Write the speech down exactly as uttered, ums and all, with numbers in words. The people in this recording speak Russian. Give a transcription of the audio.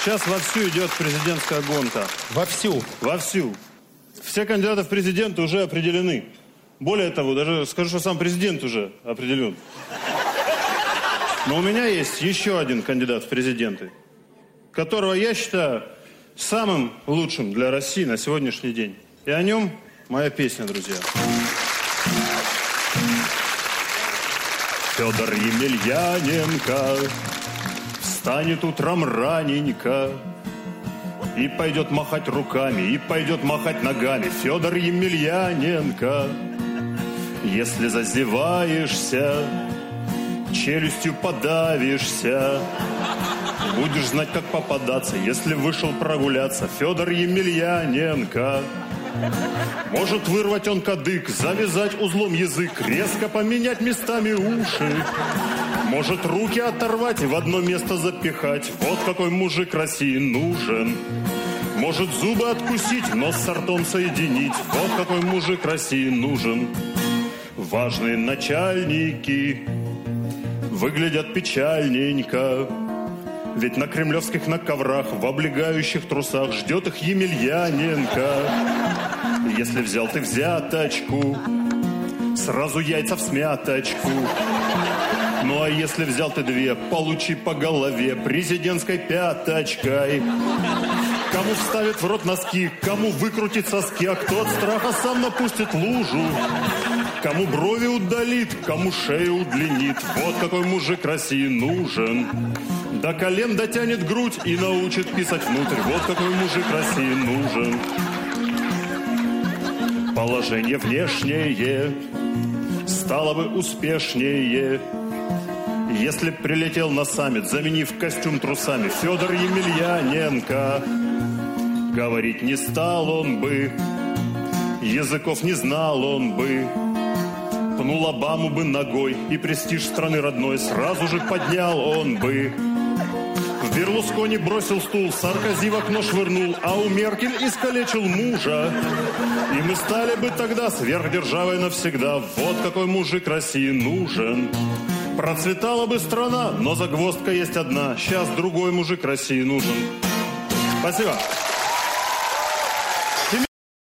Сейчас вовсю идет президентская гонка. Вовсю? Вовсю. Все кандидаты в президенты уже определены. Более того, даже скажу, что сам президент уже определен. Но у меня есть еще один кандидат в президенты, которого я считаю самым лучшим для России на сегодняшний день. И о нем моя песня, друзья. Федор Емельяненко встанет утром раненько и пойдет махать руками, и пойдет махать ногами. Федор Емельяненко, если зазеваешься, челюстью подавишься, будешь знать, как попадаться, если вышел прогуляться. Федор Емельяненко, может вырвать он кадык, завязать узлом язык, резко поменять местами уши. Может руки оторвать и в одно место запихать. Вот какой мужик России нужен. Может зубы откусить, нос с ртом соединить. Вот какой мужик России нужен. Важные начальники выглядят печальненько, ведь на кремлевских на коврах, в облегающих трусах ждет их Емельяненко. Если взял ты взяточку, сразу яйца в смяточку. Ну а если взял ты две, получи по голове президентской пяточкой. Кому вставит в рот носки, кому выкрутит соски, а кто от страха сам напустит лужу. Кому брови удалит, кому шею удлинит. Вот какой мужик России нужен. До колен дотянет грудь и научит писать внутрь. Вот какой мужик России нужен. Положение внешнее стало бы успешнее, если б прилетел на саммит, заменив костюм трусами. Федор Емельяненко, говорить не стал он бы, языков не знал он бы, пнул Обаму бы ногой, и престиж страны родной сразу же поднял он бы. В Берлускони бросил стул, Саркози в окно швырнул, а у Меркель искалечил мужа. И мы стали бы тогда сверхдержавой навсегда. Вот какой мужик России нужен. Процветала бы страна, но загвоздка есть одна. Сейчас другой мужик России нужен. Спасибо.